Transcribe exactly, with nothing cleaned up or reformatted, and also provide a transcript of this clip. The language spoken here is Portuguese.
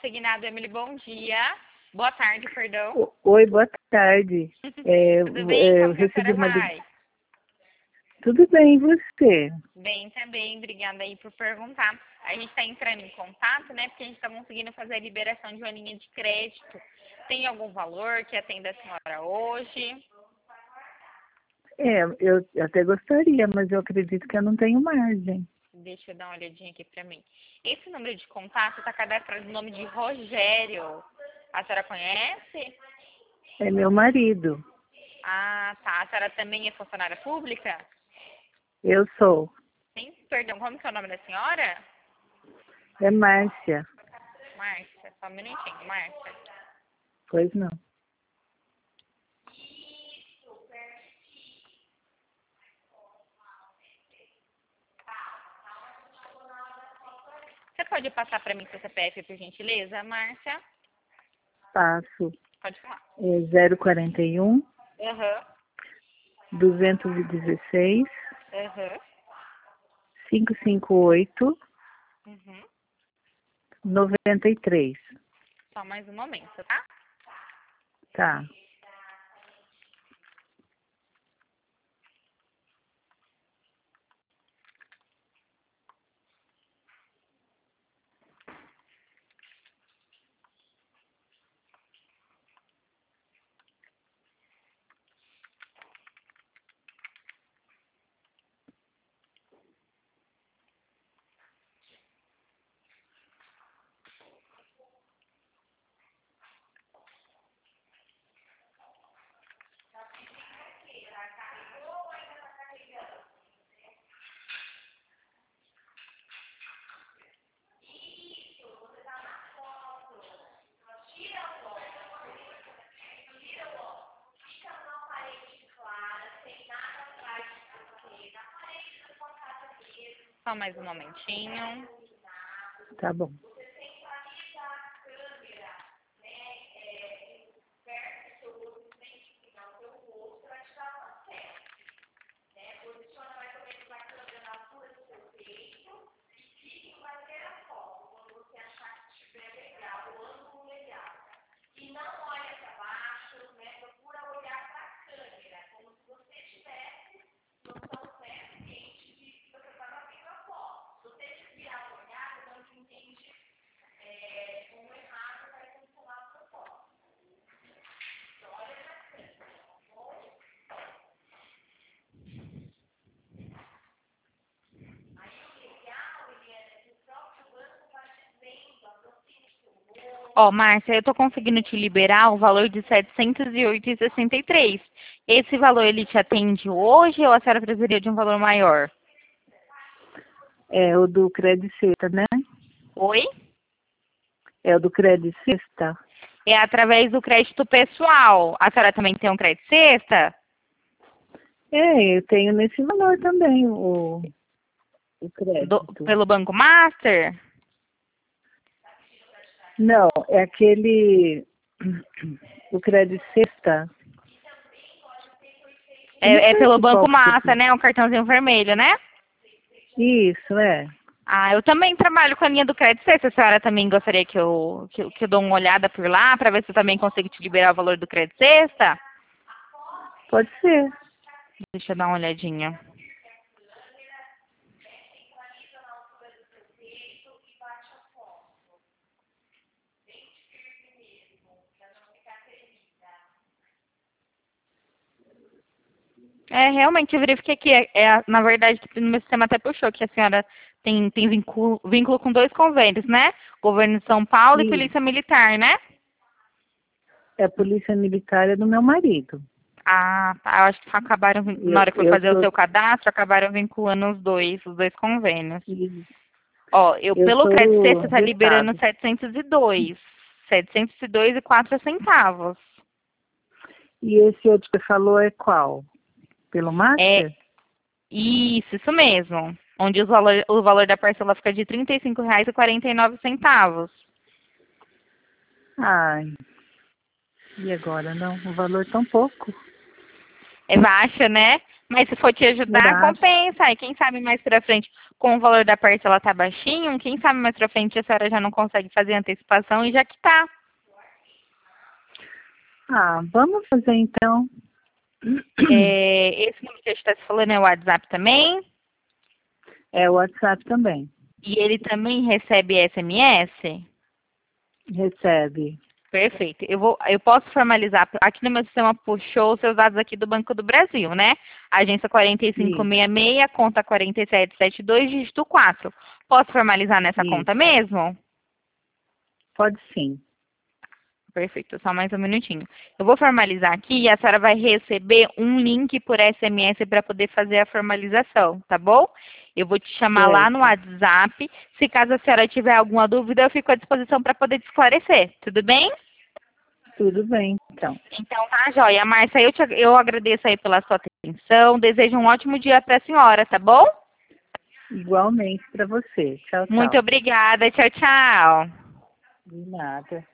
consignado, Emily, bom dia. Boa tarde, perdão. O- Oi, boa tarde. É, Tudo bem? é, eu Como que a recebi senhora uma li- vai? Tudo bem, e você? Bem também, obrigada aí por perguntar. A gente está entrando em contato, né? Porque a gente está conseguindo fazer a liberação de uma linha de crédito. Tem algum valor que atenda a senhora hoje? É, eu até gostaria, mas eu acredito que eu não tenho margem. Deixa eu dar uma olhadinha aqui para mim. Esse número de contato está cadastrado no nome de Rogério. A senhora conhece? É meu marido. Ah, tá. A senhora também é funcionária pública? Eu sou. Sim, perdão, como que é o nome da senhora? É Márcia. Márcia, só um minutinho, Márcia. Pois não. Você pode passar para mim seu C P F, por gentileza, Márcia? Passo Pode falar. é zero quarenta e um, Aham, duzentos e dezesseis, aham, quinhentos e cinquenta e oito, uhum. noventa e três. Só mais um momento, tá? Tá. Só mais um momentinho. Tá bom. Ó, Márcia, eu tô conseguindo te liberar o valor de setecentos e oito e sessenta e três. Esse valor, ele te atende hoje ou a senhora precisaria de um valor maior? É o do Credit Sexta, né? Oi? É o do Credit Sexta? É através do crédito pessoal. A senhora também tem um crédito sexta? É, eu tenho nesse valor também o, o Do- crédito. pelo Banco Master? Não, é aquele. O Credit Sexta. Eu não É, é sei pelo se qual Banco que você Master, tem. né? Um cartãozinho vermelho, né? Isso, é. Ah, eu também trabalho com a linha do crédito sexta. A senhora também gostaria que eu, que, eu- que eu dou uma olhada por lá para ver se eu também consigo te liberar o valor do crédito sexta? Pode ser. Deixa eu dar uma olhadinha. É, realmente, eu verifiquei aqui. É, é, na verdade, no meu sistema até puxou que a senhora tem, tem vínculo, vínculo com dois convênios, né? Governo de São Paulo e E Polícia Militar, né? é a polícia militar é do meu marido. Ah, tá. Eu acho que acabaram, vin- na Eu, hora que foi eu fazer o sou. seu cadastro, acabaram vinculando os dois, os dois convênios. e Ó, eu Eu pelo sou crédito do sexta tá liberando Estado. setecentos e dois. setecentos e dois e quatro centavos. E esse outro que você falou é qual? Pelo É Master? isso, isso mesmo. Onde os valor, o valor da parcela fica de trinta e cinco reais e quarenta e nove centavos. Ai, e agora não? O valor tão pouco. É baixa, né? Mas se for te ajudar, Baixa. compensa. E quem sabe mais pra frente, com o valor da parcela tá baixinho, quem sabe mais pra frente a senhora já não consegue fazer antecipação e já que tá. Ah, vamos fazer então. É, esse número que a gente está se falando é o WhatsApp também? É o WhatsApp também. E ele também recebe S M S? Recebe. Perfeito. Eu, vou, eu posso formalizar, aqui no meu sistema puxou os seus dados aqui do Banco do Brasil, né? Agência quatro cinco seis seis, conta quatro sete sete dois, dígito quatro. Posso formalizar nessa Isso. conta mesmo? Pode sim. Perfeito, só mais um minutinho. Eu vou formalizar aqui e a senhora vai receber um link por S M S para poder fazer a formalização, tá bom? Eu vou te chamar lá no Certo. WhatsApp. Se caso a senhora tiver alguma dúvida, eu fico à disposição para poder te esclarecer. Tudo bem? Tudo bem, então. Então tá, joia. Márcia, eu, te, eu agradeço aí pela sua atenção. Desejo um ótimo dia para a senhora, tá bom? Igualmente para você. Tchau, Muito tchau. obrigada. Tchau, tchau. De nada.